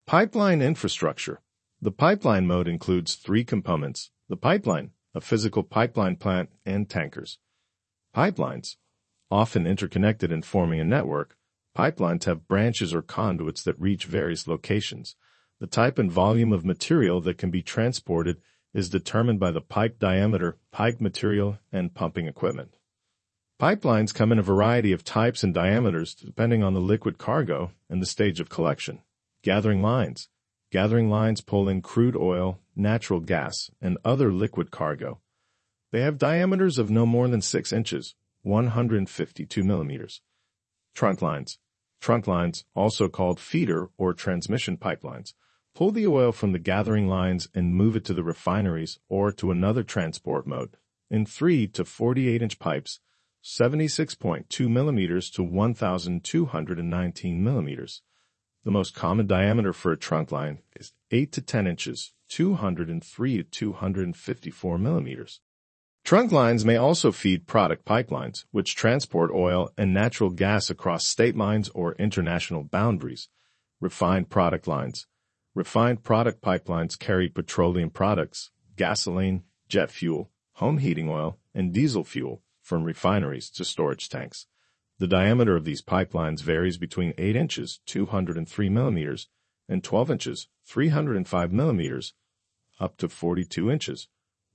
Pipeline infrastructure. The pipeline mode includes three components: the pipeline, a physical pipeline plant, and tankers. Pipelines, often interconnected and forming a network, pipelines have branches or conduits that reach various locations. The type and volume of material that can be transported is determined by the pipe diameter, pipe material, and pumping equipment. Pipelines come in a variety of types and diameters depending on the liquid cargo and the stage of collection. Gathering lines. Gathering lines pull in crude oil, natural gas, and other liquid cargo. They have diameters of no more than 6 inches, 152 millimeters. Trunk lines. Trunk lines, also called feeder or transmission pipelines, pull the oil from the gathering lines and move it to the refineries or to another transport mode in 3 to 48-inch pipes, 76.2 millimeters to 1,219 millimeters. The most common diameter for a trunk line is 8 to 10 inches, 203 to 254 millimeters. Trunk lines may also feed product pipelines, which transport oil and natural gas across state lines or international boundaries. Refined product lines. Refined product pipelines carry petroleum products, gasoline, jet fuel, home heating oil, and diesel fuel from refineries to storage tanks. The diameter of these pipelines varies between 8 inches, 203 millimeters, and 12 inches, 305 millimeters, up to 42 inches,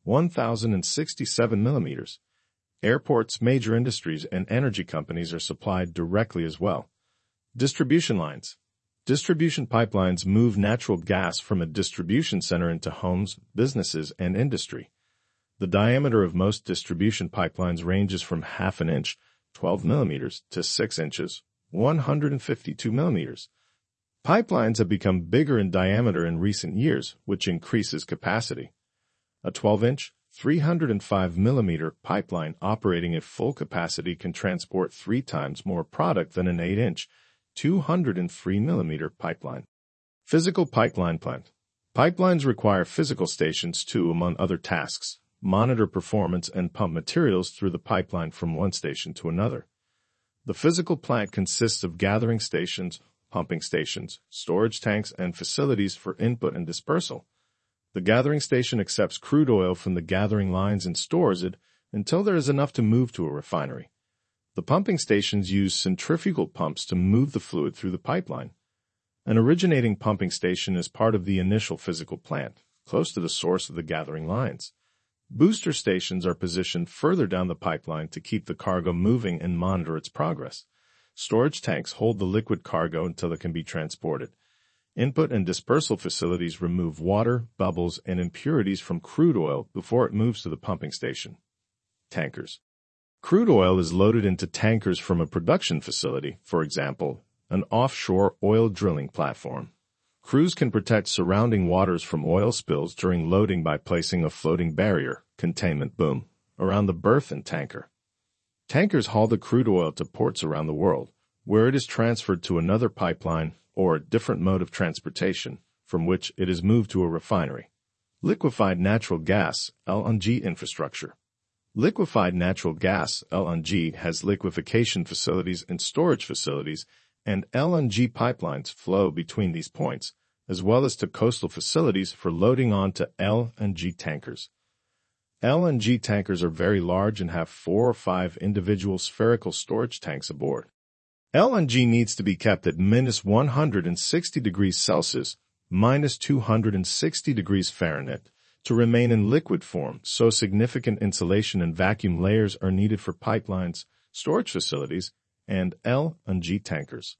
1,067 millimeters. Airports, major industries, and energy companies are supplied directly as well. Distribution lines. Distribution pipelines move natural gas from a distribution center into homes, businesses, and industry. The diameter of most distribution pipelines ranges from half an inch, 12 millimeters, to 6 inches, 152 millimeters. Pipelines have become bigger in diameter in recent years, which increases capacity. A 12-inch, 305-millimeter pipeline operating at full capacity can transport 3 times more product than an 8-inch, 203-millimeter pipeline. Physical pipeline plant. Pipelines require physical stations to, among other tasks, monitor performance and pump materials through the pipeline from one station to another. The physical plant consists of gathering stations, pumping stations, storage tanks, and facilities for input and dispersal. The gathering station accepts crude oil from the gathering lines and stores it until there is enough to move to a refinery. The pumping stations use centrifugal pumps to move the fluid through the pipeline. An originating pumping station is part of the initial physical plant, close to the source of the gathering lines. Booster stations are positioned further down the pipeline to keep the cargo moving and monitor its progress. Storage tanks hold the liquid cargo until it can be transported. Input and dispersal facilities remove water, bubbles, and impurities from crude oil before it moves to the pumping station. Tankers. Crude oil is loaded into tankers from a production facility, for example, an offshore oil drilling platform. Crews can protect surrounding waters from oil spills during loading by placing a floating barrier, containment boom, around the berth and tanker. Tankers haul the crude oil to ports around the world, where it is transferred to another pipeline or a different mode of transportation, from which it is moved to a refinery. Liquefied natural gas, LNG infrastructure. Liquefied natural gas, LNG, has liquefaction facilities and storage facilities, and LNG pipelines flow between these points, as well as to coastal facilities for loading onto LNG tankers. LNG tankers are very large and have 4 or 5 individual spherical storage tanks aboard. LNG needs to be kept at minus 160 degrees Celsius, minus 260 degrees Fahrenheit, to remain in liquid form, so significant insulation and vacuum layers are needed for pipelines, storage facilities, and LNG tankers.